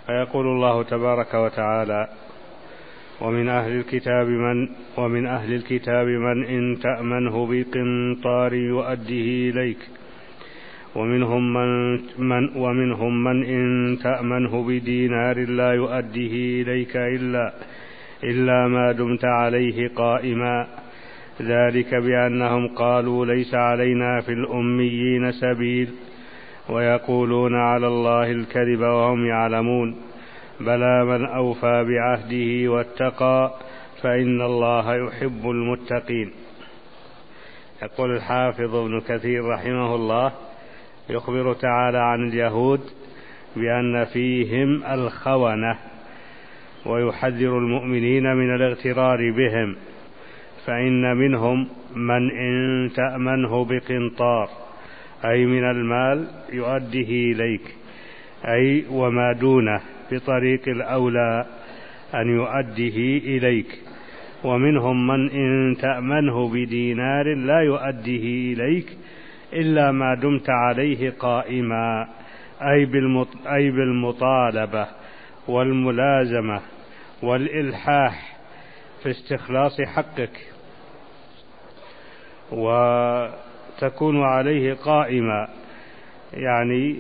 فيقول الله تبارك وتعالى: ومن أهل الكتاب من إن تأمنه بقنطار يؤديه إليك، ومنهم من إن تأمنه بدينار لا يؤديه إليك إلا ما دمت عليه قائما، ذلك بأنهم قالوا ليس علينا في الأميين سبيل ويقولون على الله الكذب وهم يعلمون، بلى من أوفى بعهده واتقى فإن الله يحب المتقين. يقول الحافظ ابن كثير رحمه الله: يخبر تعالى عن اليهود بأن فيهم الخونة، ويحذر المؤمنين من الاغترار بهم، فإن منهم من إن تأمنه بقنطار، أي من المال، يؤديه إليك، أي وما دونه بطريق الأولى أن يؤديه إليك، ومنهم من إن تأمنه بدينار لا يؤديه إليك إلا ما دمت عليه قائما، أي بالمطالبة والملازمة والإلحاح في استخلاص حقك، وتكون عليه قائما، يعني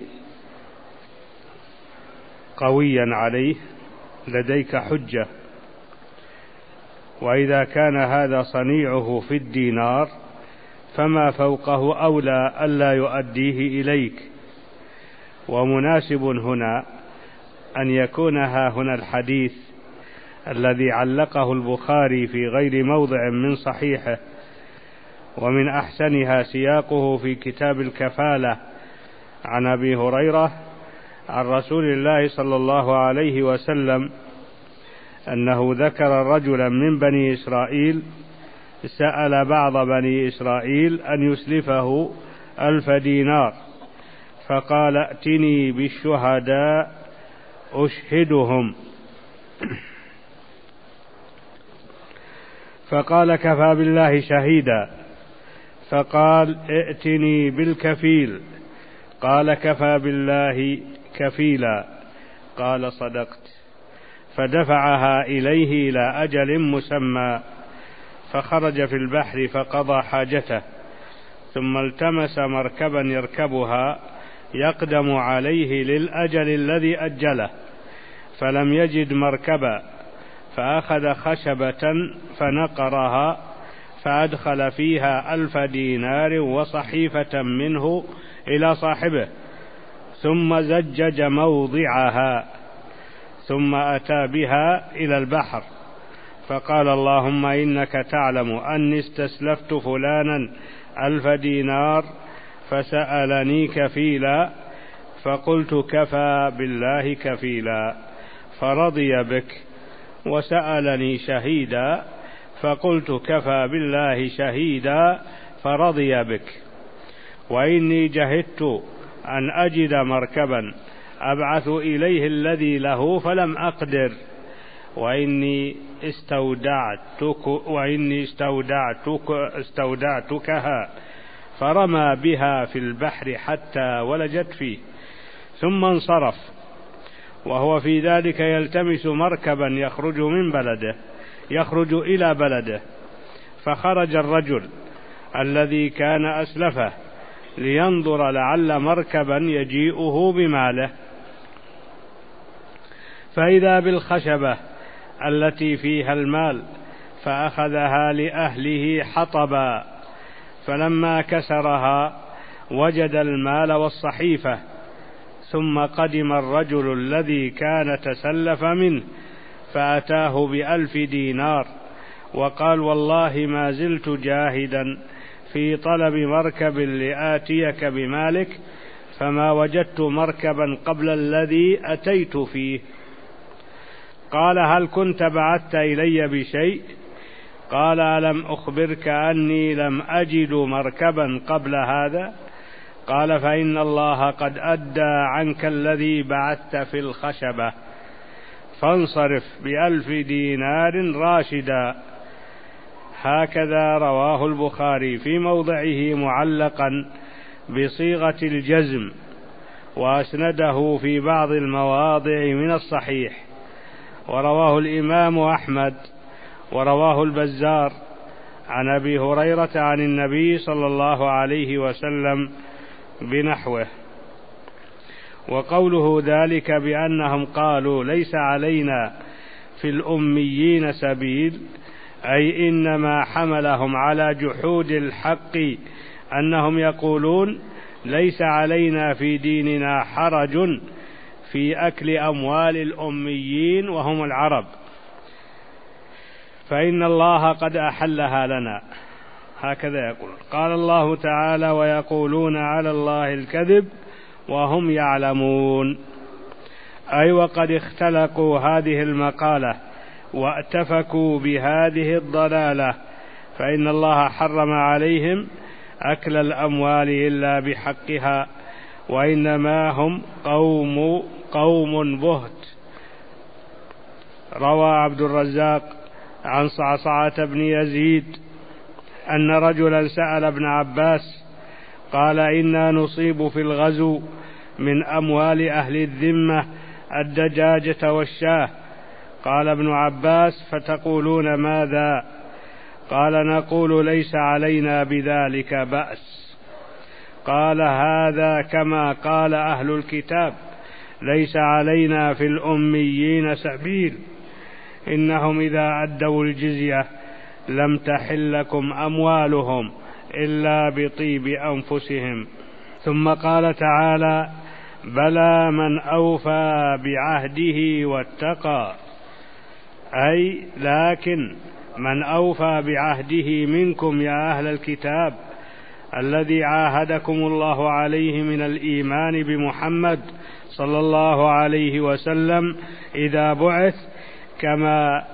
قويا عليه، لديك حجة. وإذا كان هذا صنيعه في الدينار فما فوقه أولى ألا يؤديه إليك. ومناسب هنا أن يكون هنا الحديث الذي علقه البخاري في غير موضع من صحيحه، ومن أحسنها سياقه في كتاب الكفالة عن أبي هريرة عن رسول الله صلى الله عليه وسلم أنه ذكر رجلا من بني إسرائيل سأل بعض بني إسرائيل أن يسلفه 1000 دينار، فقال: ائتني بالشهداء أشهدهم. فقال: كفى بالله شهيدا. فقال: ائتني بالكفيل. قال: كفى بالله كفيلا. قال: صدقت. فدفعها إليه إلى أجل مسمى، فخرج في البحر فقضى حاجته، ثم التمس مركبا يركبها يقدم عليه للأجل الذي أجله، فلم يجد مركبا، فأخذ خشبة فنقرها فأدخل فيها 1000 دينار وصحيفة منه إلى صاحبه، ثم زجج موضعها، ثم أتى بها إلى البحر، فقال: اللهم إنك تعلم أني استسلفت فلانا 1000 دينار فسألني كفيلا، فقلت: كفى بالله كفيلا، فرضي بك. وسألني شهيدا، فقلت: كفى بالله شهيدا، فرضي بك. وإني جهدت أن أجد مركبا أبعث إليه الذي له فلم أقدر، وإني استودعتكها، فرمى بها في البحر حتى ولجت فيه، ثم انصرف، وهو في ذلك يلتمس مركبا يخرج إلى بلده. فخرج الرجل الذي كان أسلفه لينظر لعل مركبا يجيئه بماله، فإذا بالخشبة التي فيها المال، فأخذها لأهله حطبا، فلما كسرها وجد المال والصحيفة، ثم قدم الرجل الذي كان تسلف منه فأتاه ب1000 دينار، وقال: والله ما زلت جاهدا في طلب مركب لآتيك بمالك، فما وجدت مركبا قبل الذي أتيت فيه. قال: هل كنت بعثت إلي بشيء؟ قال: ألم أخبرك أني لم أجد مركبا قبل هذا؟ قال: فإن الله قد أدى عنك الذي بعثت في الخشبة، فانصرف ب1000 دينار راشدا. هكذا رواه البخاري في موضعه معلقا بصيغة الجزم، وأسنده في بعض المواضع من الصحيح، ورواه الإمام أحمد ورواه البزار عن أبي هريرة عن النبي صلى الله عليه وسلم بنحوه. وقوله ذلك بأنهم قالوا ليس علينا في الأميين سبيل، أي إنما حملهم على جحود الحق أنهم يقولون ليس علينا في ديننا حرج في أكل أموال الأميين وهم العرب، فإن الله قد أحلها لنا. هكذا يقول. قال الله تعالى: ويقولون على الله الكذب وهم يعلمون، أي وقد اختلقوا هذه المقالة واتفكوا بهذه الضلالة، فإن الله حرم عليهم أكل الأموال إلا بحقها، وإنما هم قوم بهت. روى عبد الرزاق عن صعصعة بن يزيد أن رجلا سأل ابن عباس قال: إنا نصيب في الغزو من أموال أهل الذمة الدجاجة والشاه. قال ابن عباس: فتقولون ماذا؟ قال: نقول ليس علينا بذلك بأس. قال: هذا كما قال أهل الكتاب: ليس علينا في الأميين سبيل، إنهم إذا أدوا الجزية لم تحل لكم أموالهم إلا بطيب أنفسهم. ثم قال تعالى: بلى من أوفى بعهده واتقى، أي لكن من أوفى بعهده منكم يا أهل الكتاب الذي عاهدكم الله عليه من الإيمان بمحمد صلى الله عليه وسلم إذا بعث، كما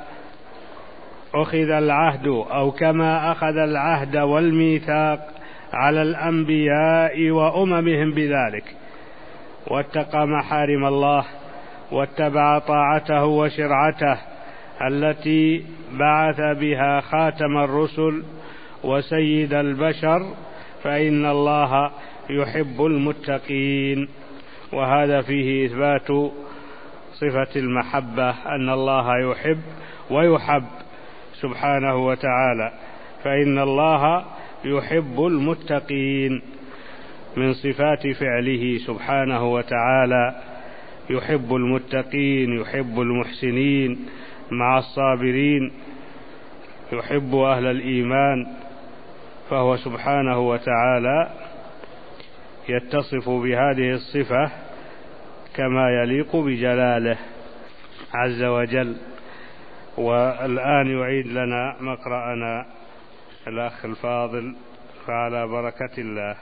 أخذ العهد أو كما أخذ العهد والميثاق على الأنبياء وأممهم بذلك، واتقى محارم الله واتبع طاعته وشرعته التي بعث بها خاتم الرسل وسيد البشر، فإن الله يحب المتقين. وهذا فيه إثبات صفة المحبة، أن الله يحب ويحب سبحانه وتعالى، فإن الله يحب المتقين من صفات فعله سبحانه وتعالى. يحب المتقين، يحب المحسنين مع الصابرين، يحب أهل الإيمان، فهو سبحانه وتعالى يتصف بهذه الصفة كما يليق بجلاله عز وجل. والآن يعيد لنا مقرأنا الأخ الفاضل، فعلى بركة الله.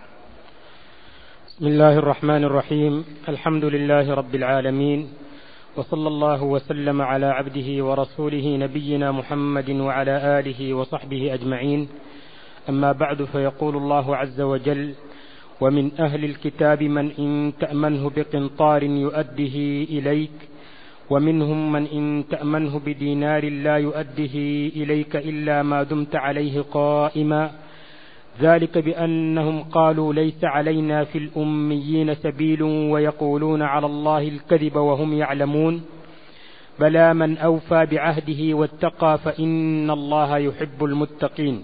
بسم الله الرحمن الرحيم. الحمد لله رب العالمين، وصلى الله وسلم على عبده ورسوله نبينا محمد وعلى آله وصحبه أجمعين. أما بعد، فيقول الله عز وجل: ومن أهل الكتاب من إن تأمنه بقنطار يؤده إليك، ومنهم من إن تأمنه بدينار لا يؤده إليك إلا ما دمت عليه قائما، ذلك بأنهم قالوا ليس علينا في الأميين سبيل ويقولون على الله الكذب وهم يعلمون. بلى من أوفى بعهده واتقى فإن الله يحب المتقين.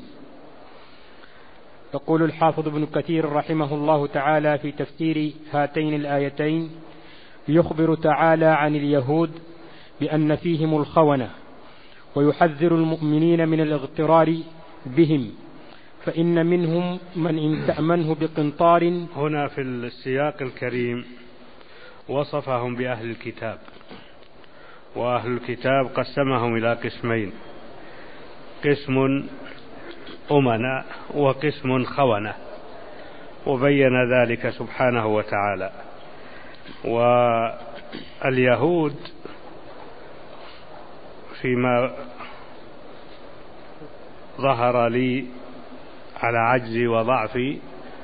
يقول الحافظ ابن كثير رحمه الله تعالى في تفسير هاتين الآيتين: يخبر تعالى عن اليهود بأن فيهم الخونة، ويحذر المؤمنين من الاغترار بهم، فإن منهم من إن تأمنه بقنطار. هنا في السياق الكريم وصفهم بأهل الكتاب، وأهل الكتاب قسمهم إلى قسمين: قسم أمنا وقسم خونة، وبين ذلك سبحانه وتعالى. واليهود فيما ظهر لي على عجزي وضعفي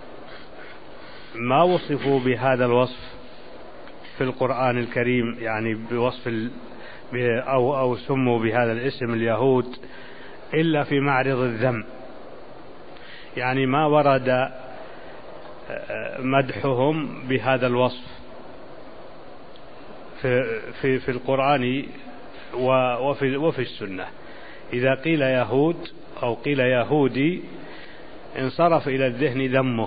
ما وصفوا بهذا الوصف في القرآن الكريم، يعني بوصف أو سموا بهذا الاسم اليهود إلا في معرض الذم، يعني ما ورد مدحهم بهذا الوصف في القرآن وفي السنة. إذا قيل يهود أو قيل يهودي انصرف إلى الذهن ذمه،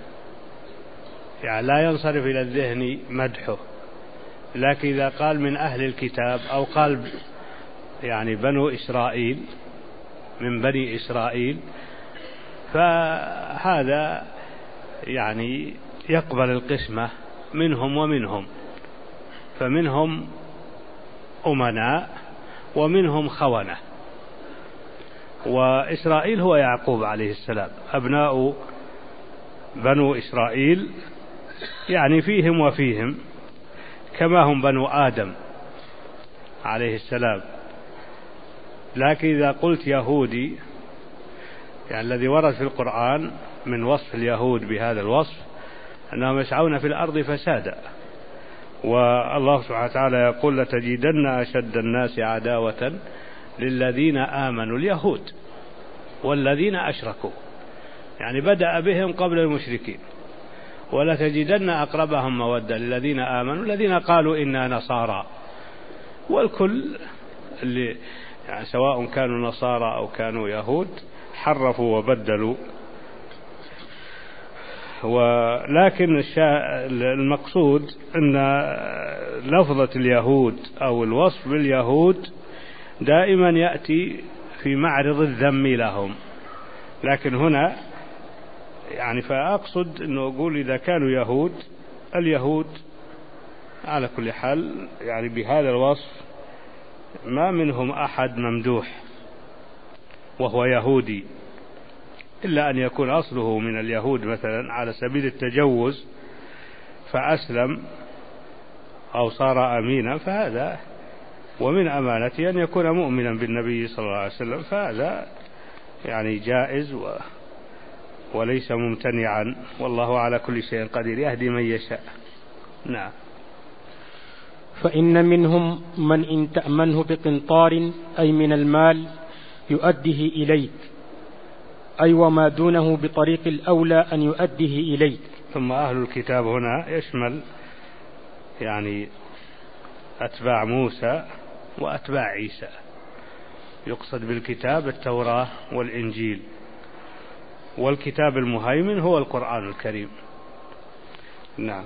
يعني لا ينصرف إلى الذهن مدحه. لكن إذا قال من أهل الكتاب أو قال يعني بنو إسرائيل، من بني إسرائيل، فهذا يعني يقبل القسمة منهم ومنهم، فمنهم أمناء ومنهم خونة. وإسرائيل هو يعقوب عليه السلام، أبناء بنو إسرائيل يعني فيهم وفيهم، كما هم بنو آدم عليه السلام. لكن إذا قلت يهودي، يعني الذي ورد في القرآن من وصف اليهود بهذا الوصف أنهم يسعون في الأرض فسادا، والله سبحانه وتعالى يقول لتجدن أشد الناس عداوة للذين آمنوا اليهود والذين أشركوا، يعني بدأ بهم قبل المشركين. ولتجدن أقربهم مودة للذين آمنوا الذين قالوا إنا نصارى، والكل اللي يعني سواء كانوا نصارى أو كانوا يهود حرفوا وبدلوا. ولكن المقصود أن لفظة اليهود أو الوصف باليهود دائما يأتي في معرض الذم لهم. لكن هنا يعني فأقصد أنه أقول إذا كانوا يهود، اليهود على كل حال يعني بهذا الوصف ما منهم أحد ممدوح وهو يهودي، إلا أن يكون أصله من اليهود مثلا على سبيل التجوز فأسلم أو صار أمينا، فهذا ومن أمانته أن يكون مؤمنا بالنبي صلى الله عليه وسلم، فهذا يعني جائز وليس ممتنعا، والله على كل شيء قدير يهدي من يشاء. نعم. فإن منهم من إن تأمنه بقنطار أي من المال يؤديه إليك، أي وما دونه بطريق الأولى أن يؤديه إليك. ثم أهل الكتاب هنا يشمل يعني أتباع موسى وأتباع عيسى، يقصد بالكتاب التوراة والإنجيل، والكتاب المهيمن هو القرآن الكريم. نعم.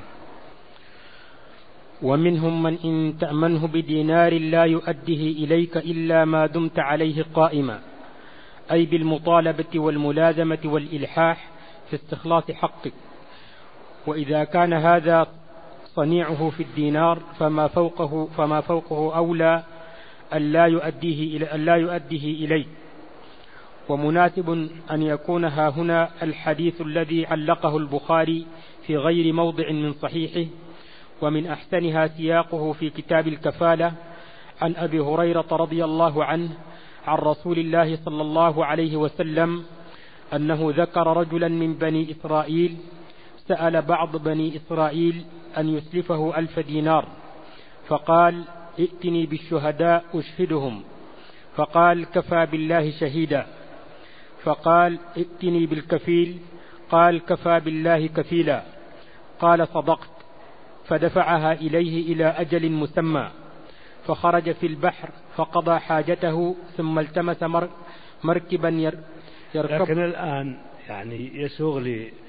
ومنهم من إن تأمنه بدينار لا يؤديه إليك إلا ما دمت عليه قائما، أي بالمطالبة والملازمة والإلحاح في استخلاص حقك. وإذا كان هذا صنيعه في الدينار فما فوقه أولى أن لا يؤديه إليك. ومناسب أن يكون ها هنا الحديث الذي علقه البخاري في غير موضع من صحيحه، ومن أحسنها سياقه في كتاب الكفالة عن أبي هريرة رضي الله عنه عن رسول الله صلى الله عليه وسلم أنه ذكر رجلا من بني إسرائيل سأل بعض بني إسرائيل أن يسلفه 1000 دينار، فقال ائتني بالشهداء أشهدهم، فقال كفى بالله شهيدا. فقال ائتني بالكفيل، قال كفى بالله كفيلا. قال صدقت، فدفعها إليه إلى أجل مسمى، فخرج في البحر فقضى حاجته ثم التمس مركبا يركب. لكن الآن يعني يسوغ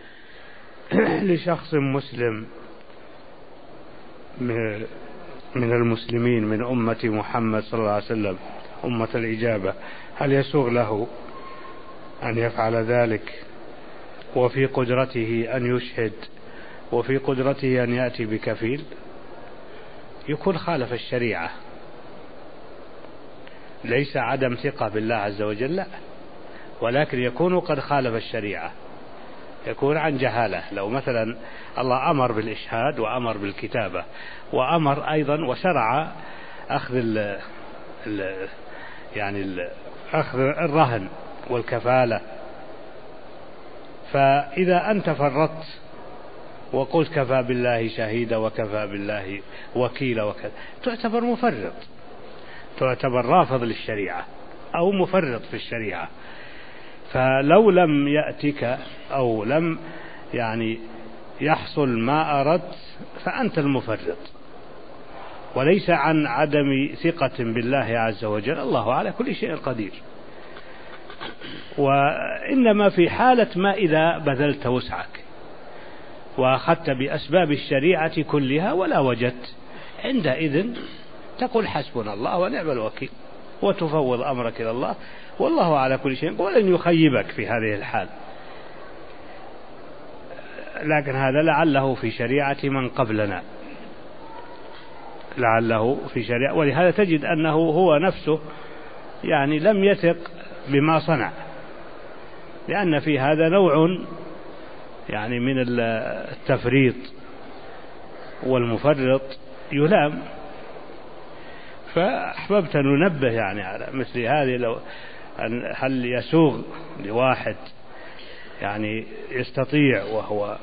لشخص مسلم من المسلمين من أمة محمد صلى الله عليه وسلم أمة الإجابة، هل يسوغ له أن يفعل ذلك وفي قدرته أن يشهد وفي قدرته أن يأتي بكفيل؟ يكون خالف الشريعة، ليس عدم ثقة بالله عز وجل لا، ولكن يكون قد خالف الشريعة، يكون عن جهالة. لو مثلا الله أمر بالإشهاد وأمر بالكتابة وأمر أيضا وشرع أخذ أخذ الرهن والكفالة، فإذا أنت فرطت وقلت كفى بالله شهيدا وكفى بالله وكيلا وكذا، تعتبر مفرط، تعتبر رافض للشريعة أو مفرط في الشريعة. فلو لم يأتك أو لم يعني يحصل ما أردت فأنت المفرط، وليس عن عدم ثقة بالله عز وجل، الله على كل شيء قدير. وإنما في حالة ما إذا بذلت وسعك وأخذت بأسباب الشريعة كلها ولا وجدت، عندئذ تقول حسبنا الله ونعم الوكيل، وتفوض أمرك إلى الله، والله على كل شيء، ولن يخيبك في هذه الحال. لكن هذا لعله في شريعة من قبلنا، لعله في شريعة، ولهذا تجد أنه هو نفسه يعني لم يثق بما صنع، لأن في هذا نوع يعني من التفريط، والمفرط يلام. فأحببت أن ننبه يعني على مثل هذه، لو هل يسوغ لواحد يعني يستطيع وهو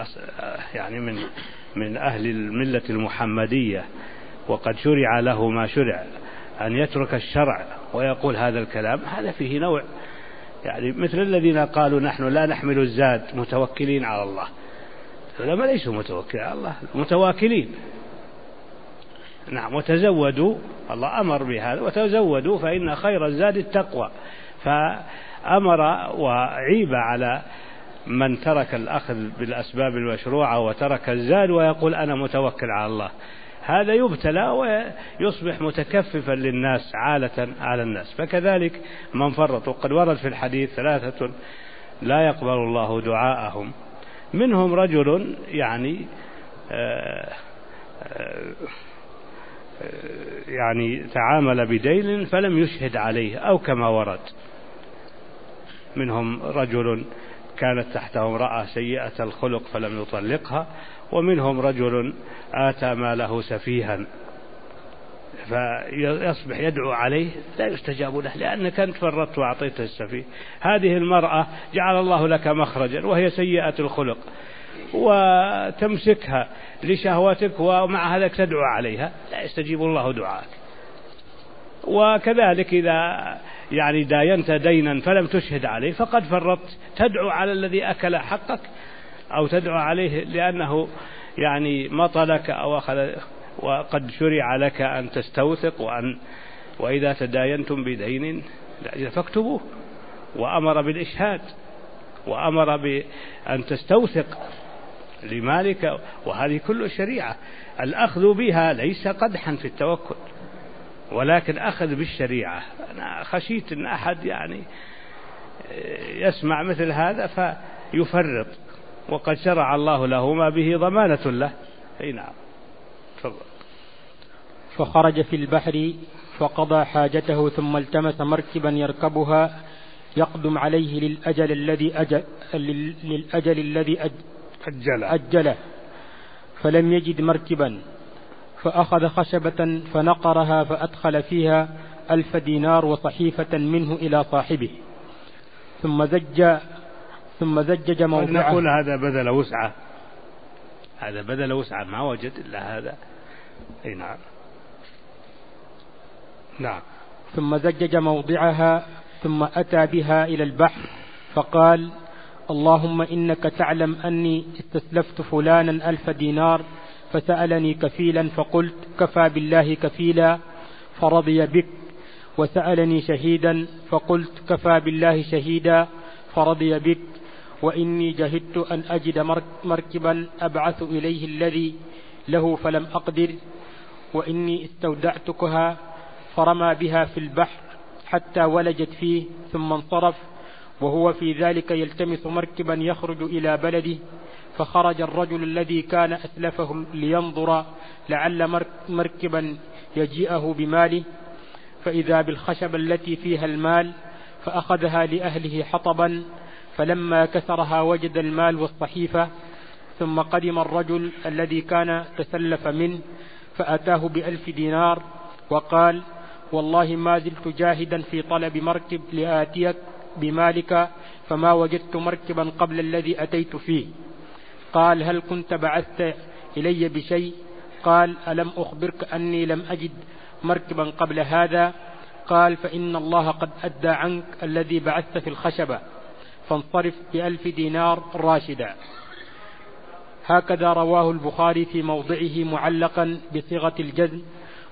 من أهل الملة المحمدية وقد شرع له ما شرع أن يترك الشرع ويقول هذا الكلام؟ هذا فيه نوع يعني مثل الذين قالوا نحن لا نحمل الزاد متوكلين على الله. العلماء ليسوا متوكلين على الله، متواكلين. نعم، وتزودوا، الله أمر بهذا، وتزودوا فإن خير الزاد التقوى. فأمر وعيب على من ترك الأخذ بالأسباب المشروعة وترك الزاد ويقول أنا متوكل على الله، هذا يبتلى ويصبح متكففا للناس عالة على الناس. فكذلك من فرط، وقد ورد في الحديث 3 لا يقبل الله دعاءهم، منهم رجل يعني تعامل بدين فلم يشهد عليه، أو كما ورد منهم رجل كانت تحته امرأة سيئة الخلق فلم يطلقها، ومنهم رجل آتى ماله سفيها فيصبح يدعو عليه لا يستجاب له لأنك أنت فرطت وأعطيته السفيه. هذه المرأة جعل الله لك مخرجا وهي سيئة الخلق وتمسكها لشهوتك ومع هذا تدعو عليها، لا يستجيب الله دعاءك. وكذلك إذا يعني داينت دينا فلم تشهد عليه فقد فرطت، تدعو على الذي أكل حقك أو تدعو عليه لأنه يعني مطلك أو أخذ، وقد شرع لك أن تستوثق وإذا تداينتم بدين فاكتبوه، وأمر بالإشهاد وأمر بأن تستوثق لمالك، وهذه كل شريعة. الأخذ بها ليس قدحا في التوكل، ولكن أخذ بالشريعة. أنا خشيت أن أحد يعني يسمع مثل هذا فيفرط، وقد شرع الله له ما به ضمانة له. أي نعم، تفضل. فخرج في البحر فقضى حاجته ثم التمس مركبا يركبها يقدم عليه للأجل الذي أجله، فلم يجد مركبا، فأخذ خشبة فنقرها فأدخل فيها 1000 دينار وصحيفة منه إلى صاحبه، ثم زجج موضعه. نقول هذا بذل وسعة، هذا بذل وسعة، ما وجد إلا هذا. أي نعم. نعم. ثم زجج موضعها ثم أتى بها إلى البحر فقال: اللهم إنك تعلم أني استسلفت فلانا 1000 دينار فسألني كفيلا فقلت كفى بالله كفيلا فرضي بك، وسألني شهيدا فقلت كفى بالله شهيدا فرضي بك، وإني جهدت أن أجد مركبا أبعث إليه الذي له فلم أقدر، وإني استودعتكها فرمى بها في البحر حتى ولجت فيه ثم انصرف، وهو في ذلك يلتمس مركبا يخرج إلى بلده. فخرج الرجل الذي كان أسلفه لينظر لعل مركبا يجيئه بماله، فإذا بالخشب التي فيها المال، فأخذها لأهله حطبا، فلما كسرها وجد المال والصحيفة. ثم قدم الرجل الذي كان تسلف منه فأتاه ب1000 دينار وقال: والله ما زلت جاهدا في طلب مركب لآتيك بمالك، فما وجدت مركبا قبل الذي أتيت فيه. قال: هل كنت بعثت إلي بشيء؟ قال: ألم أخبرك أني لم أجد مركبا قبل هذا؟ قال: فإن الله قد أدى عنك الذي بعثت في الخشبة، فانصرف ب1000 دينار راشدا. هكذا رواه البخاري في موضعه معلقا بصيغة الجزم،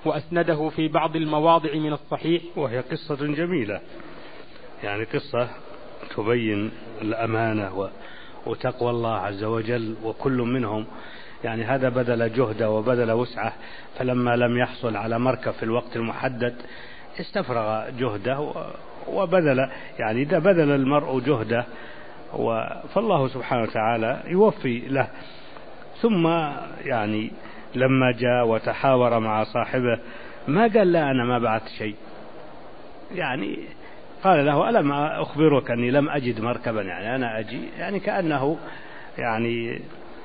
وأسنده في بعض المواضع من الصحيح. وهي قصة جميلة، يعني قصة تبين الأمانة وتقوى الله عز وجل، وكل منهم يعني هذا بذل جهده وبذل وسعه، فلما لم يحصل على مركب في الوقت المحدد استفرغ جهده وبذل، يعني إذا بذل المرء جهده فالله سبحانه وتعالى يوفي له. ثم يعني لما جاء وتحاور مع صاحبه ما قال لا أنا ما بعت شيء، يعني قال له ألم أخبرك أني لم أجد مركبا، يعني أنا أجي، يعني كأنه يعني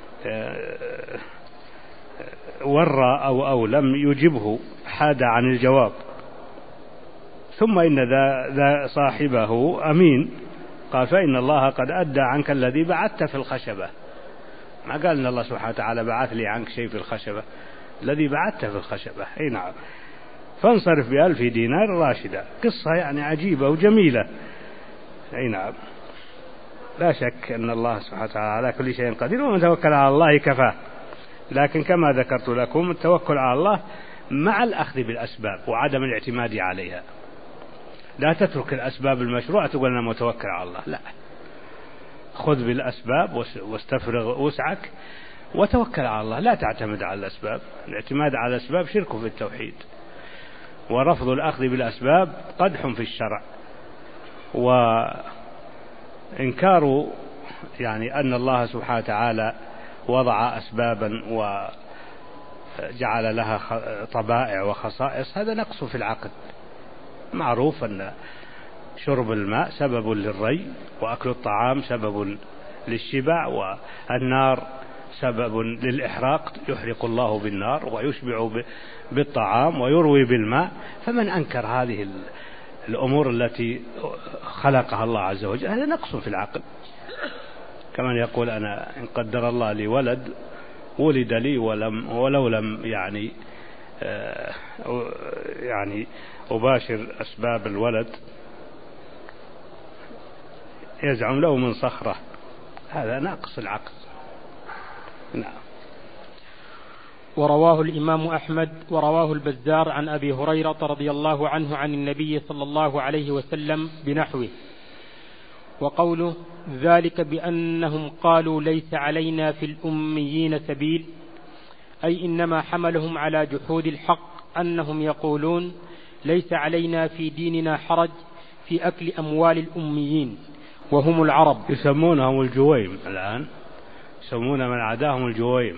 ورى أو لم يجبه، حاد عن الجواب. ثم إن ذا صاحبه أمين، قال فإن الله قد أدى عنك الذي بعثت في الخشبة. ما قال إن الله سبحانه وتعالى بعث لي عنك شيء في الخشبة، الذي بعثت في الخشبة. أي نعم. فانصرف ب1000 دينار راشدة. قصة يعني عجيبة وجميلة. أي نعم. لا شك أن الله سبحانه وتعالى على كل شيء قدير، ومن توكل على الله كفاه. لكن كما ذكرت لكم التوكل على الله مع الأخذ بالأسباب وعدم الاعتماد عليها. لا تترك الأسباب المشروعة تقول أنا متوكل على الله، لا، خذ بالأسباب واستفرغ وسعك وتوكل على الله، لا تعتمد على الأسباب. الاعتماد على الأسباب شرك في التوحيد، ورفض الأخذ بالأسباب قدح في الشرع، وإنكار يعني أن الله سبحانه وتعالى وضع أسبابا وجعل لها طبائع وخصائص، هذا نقص في العقل. معروف أن شرب الماء سبب للري، وأكل الطعام سبب للشبع، والنار سبب للإحراق، يحرق الله بالنار ويشبع بالطعام ويروي بالماء. فمن أنكر هذه الأمور التي خلقها الله عز وجل هذا نقص في العقل. كمن يقول أنا إن قدر الله لي ولد ولد لي ولو لم يعني أباشر أسباب الولد يزعم له من صخرة، هذا ناقص العقل. نعم. ورواه الإمام أحمد ورواه البزار عن أبي هريرة رضي الله عنه عن النبي صلى الله عليه وسلم بنحوه. وقوله ذلك بأنهم قالوا ليس علينا في الأميين سبيل، أي إنما حملهم على جحود الحق أنهم يقولون ليس علينا في ديننا حرج في أكل أموال الأميين وهم العرب. يسمونهم الجويم الآن، يسمون من عداهم الجويم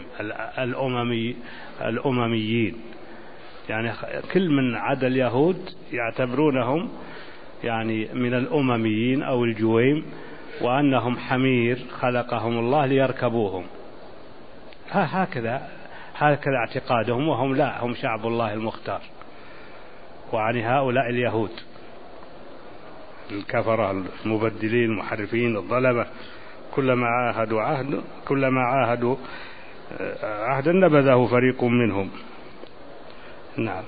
الأمميين، يعني كل من عدا اليهود يعتبرونهم يعني من الأمميين أو الجويم، وأنهم حمير خلقهم الله ليركبوهم. هكذا اعتقادهم، وهم لا، هم شعب الله المختار. وعن هؤلاء اليهود الكفرة المبدلين المحرفين الظلمة، كلما عاهدوا عهدا نبذه فريق منهم. نعم.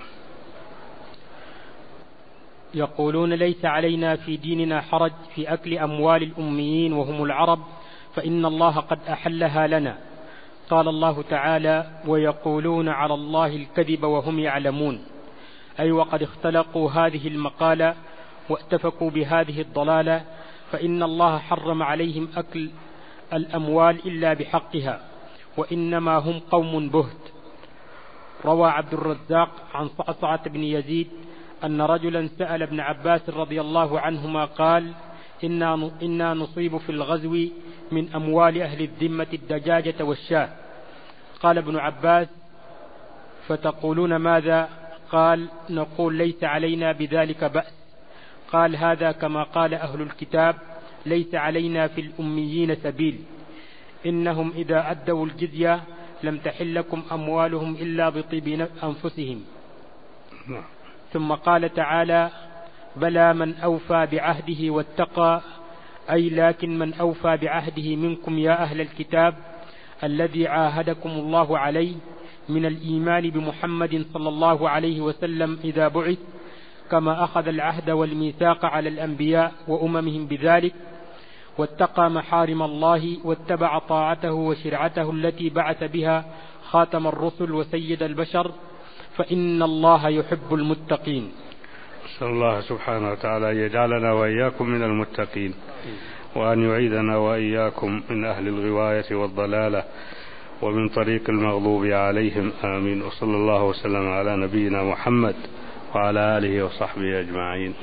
يقولون ليس علينا في ديننا حرج في أكل أموال الأميين وهم العرب، فإن الله قد أحلها لنا. قال الله تعالى ويقولون على الله الكذب وهم يعلمون، أي وقد اختلقوا هذه المقالة واتفقوا بهذه الضلالة، فإن الله حرم عليهم أكل الأموال إلا بحقها، وإنما هم قوم بهت. روى عبد الرزاق عن صعصعة بن يزيد أن رجلا سأل ابن عباس رضي الله عنهما قال إنا نصيب في الغزو من أموال أهل الذمة الدجاجة والشاة. قال ابن عباس فتقولون ماذا؟ قال نقول ليس علينا بذلك بأس. قال هذا كما قال أهل الكتاب ليس علينا في الأميين سبيل، إنهم إذا أدوا الجزية لم تحل لكم أموالهم إلا بطيب أنفسهم. ثم قال تعالى بلى من أوفى بعهده واتقى، أي لكن من أوفى بعهده منكم يا أهل الكتاب الذي عاهدكم الله عليه من الإيمان بمحمد صلى الله عليه وسلم إذا بعث، كما أخذ العهد والميثاق على الأنبياء وأممهم بذلك، واتقى محارم الله واتبع طاعته وشرعته التي بعث بها خاتم الرسل وسيد البشر، فإن الله يحب المتقين. نسأل الله سبحانه وتعالى أن يجعلنا وإياكم من المتقين، وأن يعيدنا وإياكم من أهل الغواية والضلالة ومن طريق المغضوب عليهم، آمين. وصلى الله وسلم على نبينا محمد وعلى آله وصحبه أجمعين.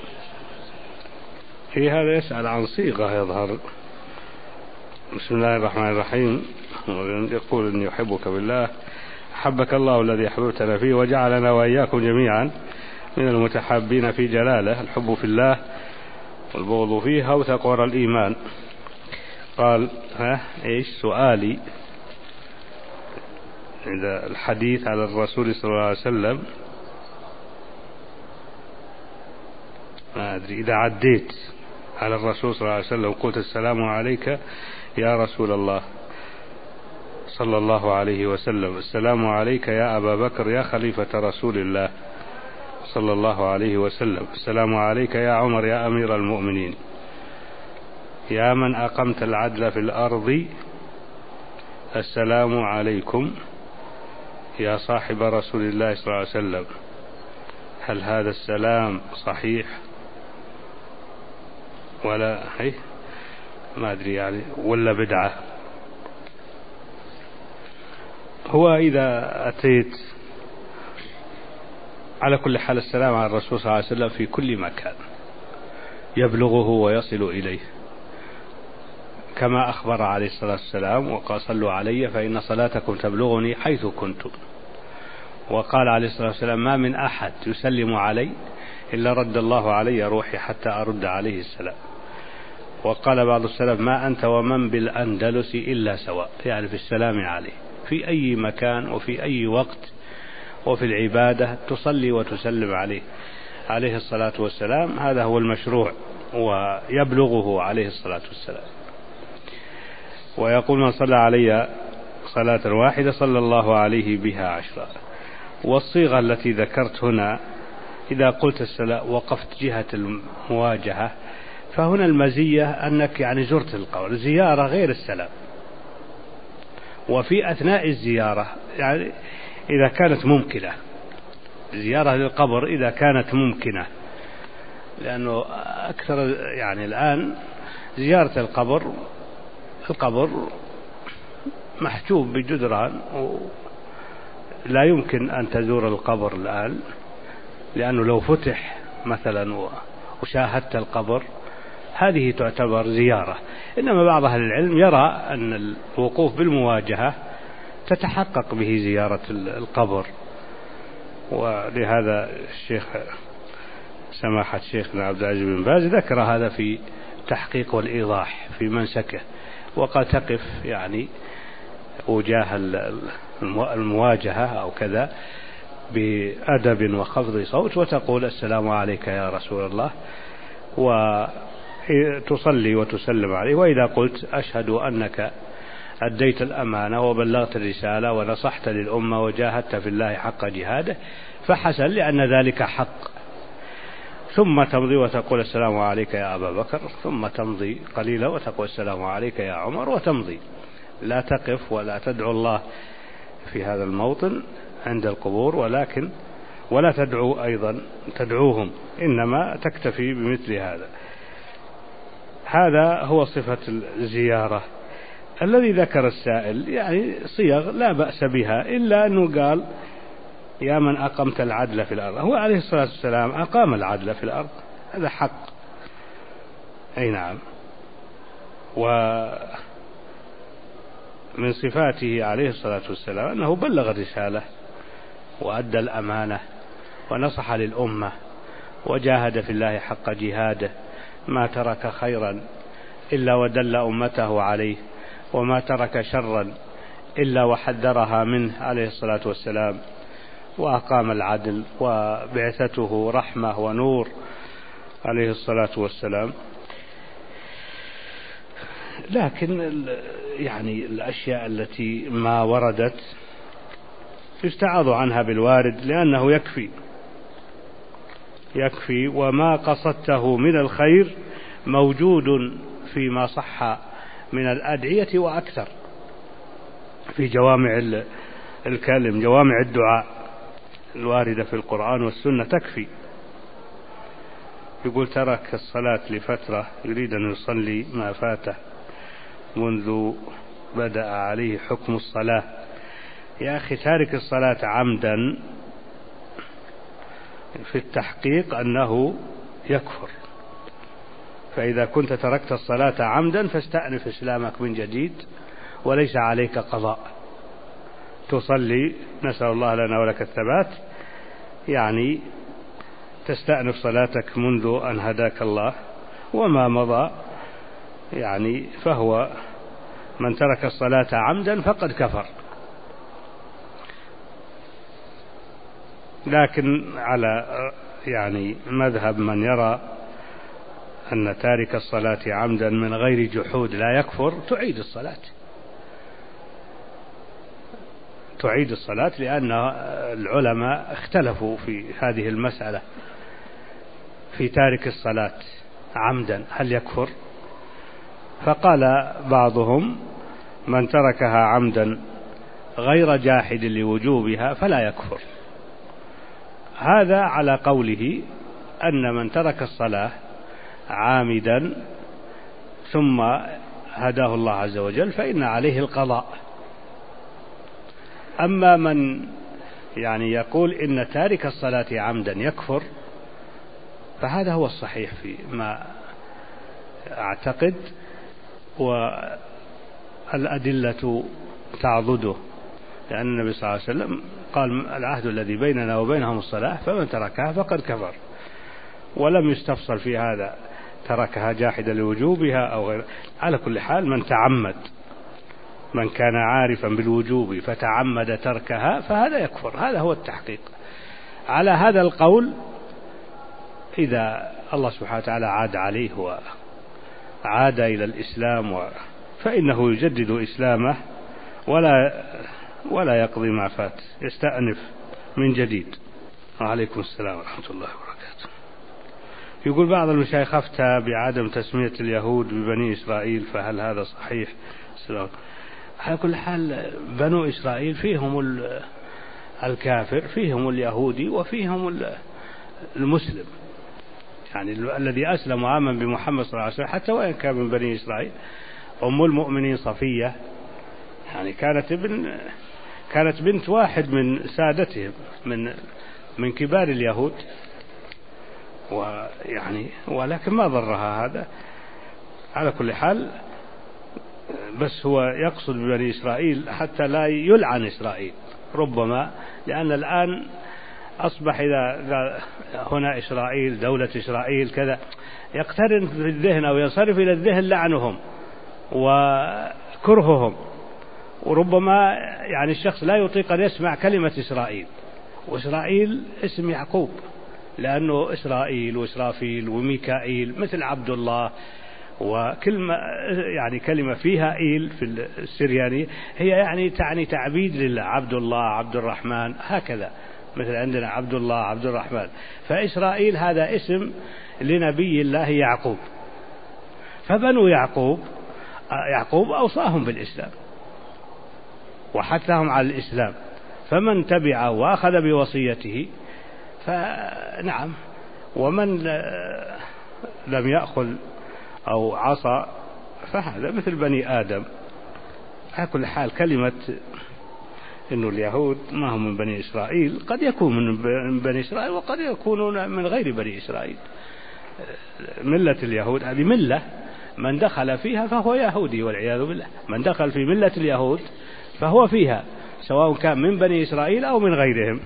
في هذا يسأل عن صيغة يظهر. بسم الله الرحمن الرحيم. يقول إني أحبك بالله، أحبك الله الذي أحببتنا فيه وجعلنا وإياكم جميعا من المتحابين في جلاله. الحب في الله والبغض فيه أو تقوى الإيمان. قال إيش سؤالي إذا الحديث على الرسول صلى الله عليه وسلم، ما أدري إذا عديت على الرسول صلى الله عليه وسلم قلت السلام عليك يا رسول الله صلى الله عليه وسلم، السلام عليك يا أبا بكر يا خليفة رسول الله صلى الله عليه وسلم، السلام عليك يا عمر يا أمير المؤمنين، يا من أقمت العدل في الأرض، السلام عليكم يا صاحب رسول الله صلى الله عليه وسلم. هل هذا السلام صحيح ولا ما أدري يعني ولا بدعة؟ هو إذا أتيت على كل حال السلام على الرسول صلى الله عليه وسلم في كل مكان يبلغه ويصل إليه، كما أخبر عليه الصلاة والسلام وقال صلوا علي فإن صلاتكم تبلغني حيث كنتم. وقال عليه الصلاة والسلام ما من أحد يسلم علي إلا رد الله علي روحي حتى أرد عليه السلام. وقال بعض السلف ما أنت ومن بالأندلس إلا سواء، يعني في السلام عليه في أي مكان وفي أي وقت وفي العبادة تصلي وتسلم عليه عليه الصلاة والسلام، هذا هو المشروع ويبلغه عليه الصلاة والسلام. ويقول من صلى علي صلاة واحدة صلى الله عليه بها 10. والصيغة التي ذكرت هنا إذا قلت السلام وقفت جهة المواجهة، فهنا المزية أنك يعني زرت القبر، زيارة غير السلام. وفي أثناء الزيارة يعني إذا كانت ممكنة، زيارة للقبر إذا كانت ممكنة، لأنه أكثر يعني الآن زيارة القبر محجوب بجدران لا يمكن أن تزور القبر الآن، لأنه لو فتح مثلا وشاهدت القبر هذه تعتبر زيارة. إنما بعض أهل العلم يرى أن الوقوف بالمواجهة تتحقق به زيارة القبر، ولهذا الشيخ سماحة شيخنا عبد العزيز بن باز ذكر هذا في تحقيق والإيضاح في منسكه، وقد تقف يعني وجاه المواجهة أو كذا بأدب وخفض صوت وتقول السلام عليك يا رسول الله وتصلي وتسلم عليه. وإذا قلت أشهد أنك أديت الأمانة وبلغت الرسالة ونصحت للأمة وجاهدت في الله حق جهاده فحسن، لأن ذلك حق. ثم تمضي وتقول السلام عليك يا أبا بكر، ثم تمضي قليلا وتقول السلام عليك يا عمر وتمضي. لا تقف ولا تدعو الله في هذا الموطن عند القبور، ولكن ولا تدعو أيضا تدعوهم، إنما تكتفي بمثل هذا. هذا هو صفة الزيارة. الذي ذكر السائل يعني صيغ لا بأس بها، إلا أنه قال يا من أقمت العدل في الأرض. هو عليه الصلاة والسلام أقام العدل في الأرض، هذا حق، أي نعم. ومن صفاته عليه الصلاة والسلام أنه بلغ الرسالة وأدى الأمانة ونصح للأمة وجاهد في الله حق جهاده، ما ترك خيرا إلا ودل أمته عليه، وما ترك شرا إلا وحذرها منه عليه الصلاة والسلام، وأقام العدل، وبعثته رحمة ونور عليه الصلاة والسلام. لكن يعني الأشياء التي ما وردت يستعاض عنها بالوارد، لأنه يكفي، وما قصدته من الخير موجود فيما صح من الأدعية وأكثر في جوامع الكلم، جوامع الدعاء الواردة في القرآن والسنة تكفي. يقول ترك الصلاة لفترة يريد أن يصلي ما فاته منذ بدأ عليه حكم الصلاة. يا أخي تارك الصلاة عمدا في التحقيق أنه يكفر، فإذا كنت تركت الصلاة عمدا فاستأنف إسلامك من جديد وليس عليك قضاء، تصلي، نسأل الله لنا ولك الثبات، يعني تستأنف صلاتك منذ أن هداك الله وما مضى، يعني فهو من ترك الصلاة عمدا فقد كفر. لكن على يعني مذهب من يرى أن تارك الصلاة عمدا من غير جحود لا يكفر، تعيد الصلاة لأن العلماء اختلفوا في هذه المسألة في تارك الصلاة عمدا هل يكفر. فقال بعضهم من تركها عمدا غير جاحد لوجوبها فلا يكفر. هذا على قوله أن من ترك الصلاة عامدا ثم هداه الله عز وجل فإن عليه القضاء. أما من يعني يقول إن تارك الصلاة عمدا يكفر فهذا هو الصحيح في ما أعتقد، والأدلة تعضده، لأن النبي صلى الله عليه وسلم قال العهد الذي بيننا وبينهم الصلاة فمن تركها فقد كفر، ولم يستفصل في هذا تركها جاحدا لوجوبها أو غير. على كل حال من تعمد، من كان عارفا بالوجوب فتعمد تركها فهذا يكفر، هذا هو التحقيق. على هذا القول إذا الله سبحانه وتعالى عاد عليه وعاد إلى الإسلام فإنه يجدد إسلامه ولا يقضي ما فات، يستأنف من جديد. وعليكم السلام ورحمة الله وبركاته. يقول بعض المشايخ أفتى بعدم تسمية اليهود ببني إسرائيل، فهل هذا صحيح؟ على كل حال بنو إسرائيل فيهم الكافر، فيهم اليهودي، وفيهم المسلم، يعني الذي أسلم وآمن بمحمد صلى الله عليه وسلم حتى وإن كان من بني إسرائيل. أم المؤمنين صفية يعني كانت بنت واحد من سادتهم من كبار اليهود، ويعني ولكن ما ضرها هذا. على كل حال بس هو يقصد ببني إسرائيل حتى لا يلعن إسرائيل ربما، لأن الآن أصبح إذا هنا إسرائيل، دولة إسرائيل كذا، يقترن في الذهن أو ينصرف إلى الذهن لعنهم وكرههم، وربما يعني الشخص لا يطيق أن يسمع كلمة إسرائيل. وإسرائيل اسم يعقوب، لأنه إسرائيل وإسرافيل وميكائيل مثل عبد الله، وكلمة يعني كلمة فيها إيل في السريانية هي يعني تعني تعبيد لله، عبد الله، عبد الرحمن، هكذا مثل عندنا عبد الله، عبد الرحمن. فإسرائيل هذا اسم لنبي الله يعقوب. فبنو يعقوب أوصاهم بالإسلام وحثهم على الإسلام، فمن تبعه وأخذ بوصيته فنعم، ومن لم يأخذ أو عصى فهذا مثل بني آدم. على كل حال كلمة إنه اليهود ما هم من بني إسرائيل قد يكون من بني إسرائيل وقد يكونون من غير بني إسرائيل. ملة اليهود هذه ملة، من دخل فيها فهو يهودي والعياذ بالله، من دخل في ملة اليهود فهو فيها سواء كان من بني إسرائيل أو من غيرهم.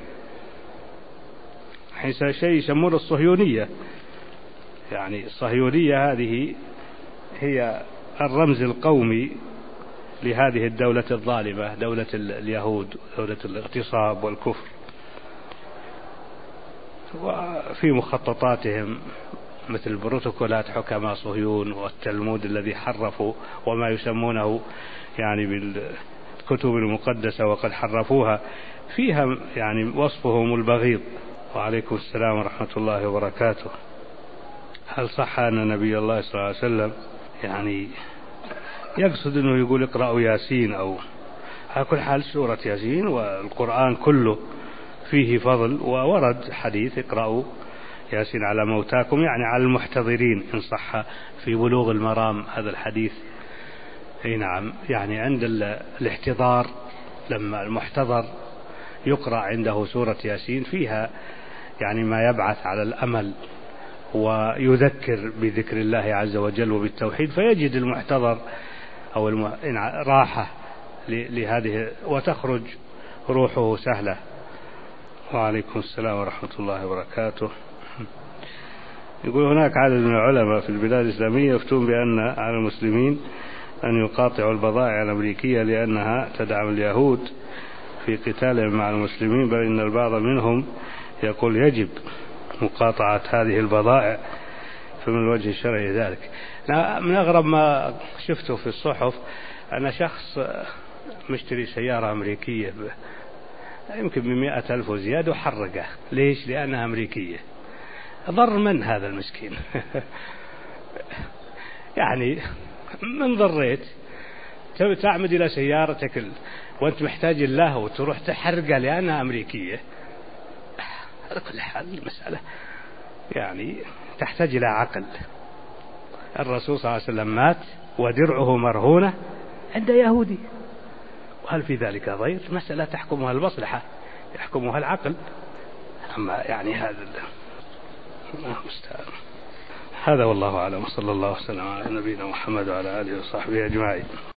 حيث شيء يسمونه الصهيونية، يعني الصهيونية هذه هي الرمز القومي لهذه الدولة الظالمة، دولة اليهود، دولة الاغتصاب والكفر. وفي مخططاتهم مثل البروتوكولات حكماء صهيون والتلمود الذي حرفوا وما يسمونه يعني بالكتب المقدسة وقد حرفوها، فيها يعني وصفهم البغيض. وعليكم السلام ورحمة الله وبركاته. هل صح أن نبي الله صلى الله عليه وسلم يعني يقصد أنه يقول اقرأوا ياسين، أو على كل حال سورة ياسين والقرآن كله فيه فضل، وورد حديث اقرأوا ياسين على موتاكم، يعني على المحتضرين إن صح في بلوغ المرام هذا الحديث. أي نعم، يعني عند الاحتضار لما المحتضر يقرأ عنده سورة ياسين فيها يعني ما يبعث على الأمل ويذكر بذكر الله عز وجل وبالتوحيد، فيجد المحتضر أو راحة لهذه وتخرج روحه سهلة. وعليكم السلام ورحمة الله وبركاته. يقول هناك عدد من العلماء في البلاد الإسلامية يفتون بأن على المسلمين أن يقاطعوا البضائع الأمريكية لأنها تدعم اليهود في قتالهم مع المسلمين، بل إن البعض منهم يقول يجب مقاطعة هذه البضائع، فمن الوجه الشرعي ذلك. من أغرب ما شفته في الصحف أن شخص مشتري سيارة أمريكية يمكن ب100,000 وزيادة وحرقه. ليش؟ لأنها أمريكية. ضر من هذا المسكين؟ يعني من ضريت تعمد إلى سيارتك وأنت محتاج الله وتروح تحرقها لأنها أمريكية؟ على كل حال المسألة يعني تحتاج إلى عقل. الرسول صلى الله عليه وسلم مات ودرعه مرهونة عند يهودي، وهل في ذلك ضير؟ مسألة تحكمها المصلحة يحكمها العقل. أما يعني هذا والله أعلم، صلى الله وسلم على نبينا محمد وعلى آله وصحبه أجمعين.